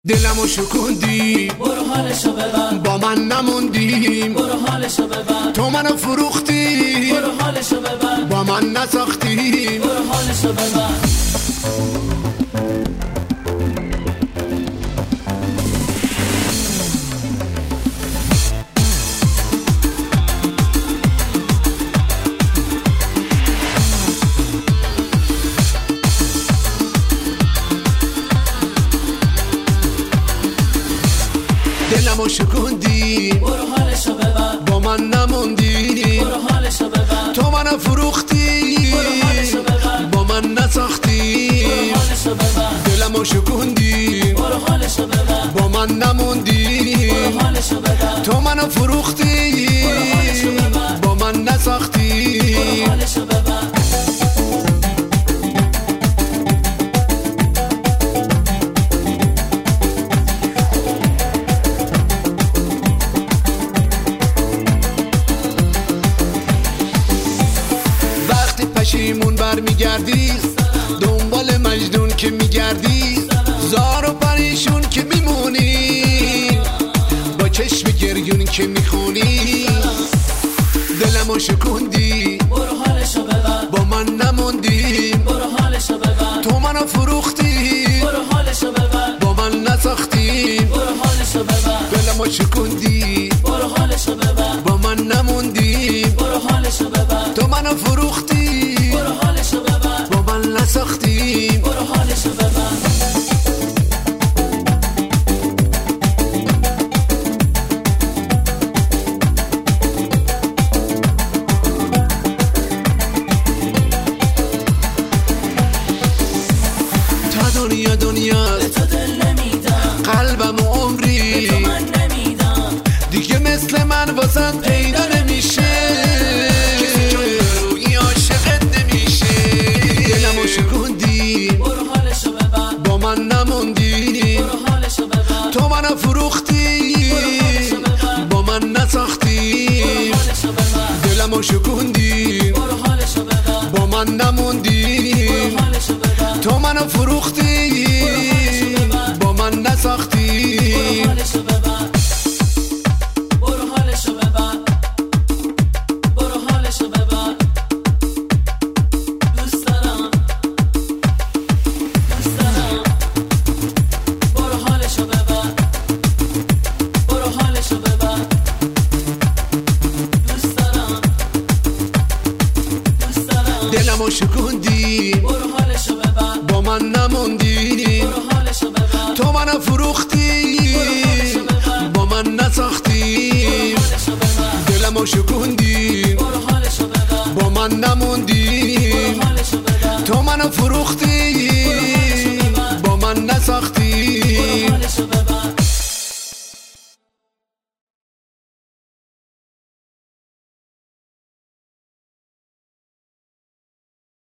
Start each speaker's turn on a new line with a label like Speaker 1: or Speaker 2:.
Speaker 1: دلمو شکوندی
Speaker 2: برو حالشو ببر،
Speaker 1: با من نموندیم
Speaker 2: برو حالشو ببر،
Speaker 1: تو منو فروختی
Speaker 2: برو حالشو ببر،
Speaker 1: با من نساختی
Speaker 2: برو حالشو ببر.
Speaker 1: دلمو شکوندی
Speaker 2: برو حالشو ببر،
Speaker 1: با من نموندی
Speaker 2: برو حالشو ببر،
Speaker 1: تو منو فروختی
Speaker 2: برو حالشو ببر،
Speaker 1: با من نساختی
Speaker 2: برو حالشو ببر.
Speaker 1: دلمو شکوندی
Speaker 2: برو حالشو ببر،
Speaker 1: با من نموندی
Speaker 2: برو حالشو ببر،
Speaker 1: تو منو فروختی
Speaker 2: برو حالشو ببر،
Speaker 1: با من نساختی
Speaker 2: برو حالشو ببر.
Speaker 1: پشیمون برمیگردی دنبال مجنون که میگردی زار و پریشون که میمونی با چشم گریون که میخونی دلمو شکوندی
Speaker 2: برو حالشو ببر،
Speaker 1: با من نموندیم
Speaker 2: برو حالشو ببر،
Speaker 1: تو منو فروختی
Speaker 2: برو حالشو ببر،
Speaker 1: با من نساختی
Speaker 2: برو حالشو ببر،
Speaker 1: دلمو شکوندی
Speaker 2: برو حالشو ببر،
Speaker 1: با من نموندیم
Speaker 2: برو حالشو ببر،
Speaker 1: تو منو فروختی
Speaker 2: برو حالشو ببر،
Speaker 1: با من نساختی
Speaker 2: برو حالشو ببر.
Speaker 1: تا دنیا
Speaker 2: به تو دل نمیدم،
Speaker 1: قلبم و عمری
Speaker 2: به تو من نمیدم،
Speaker 1: دیگه مثل من واسه پیدا نمیشه کسی جون روی عاشقت نمیشه دلمو شکوندی
Speaker 2: برو حالشو ببر،
Speaker 1: با من نموندی
Speaker 2: برو حالشو ببر،
Speaker 1: تو منو فروختی
Speaker 2: برو حالشو ببر،
Speaker 1: با من نساختی
Speaker 2: برو حالشو ببر،
Speaker 1: دلمو شکوندی
Speaker 2: برو حالشو ببر،
Speaker 1: با من نموندی
Speaker 2: برو حالشو ببر،
Speaker 1: تو منو فروختی با من نساختی
Speaker 2: برو حالشو ببر، برو حالشو ببر، برو حالشو ببر. دوست دارم، دوست دارم، برو حالشو ببر، برو حالشو ببر. دوست دارم، دوست دارم،
Speaker 1: دلمو شکوندی
Speaker 2: برو حالشو ببر،
Speaker 1: با من نموندی
Speaker 2: برو حالشو ببر،
Speaker 1: تو منو فروختی با من نساختی
Speaker 2: حالشو ببر،
Speaker 1: دلمو شکوندی
Speaker 2: برو حالشو ببر،
Speaker 1: با من نموندی
Speaker 2: حالشو ببر،
Speaker 1: تو منو فروختی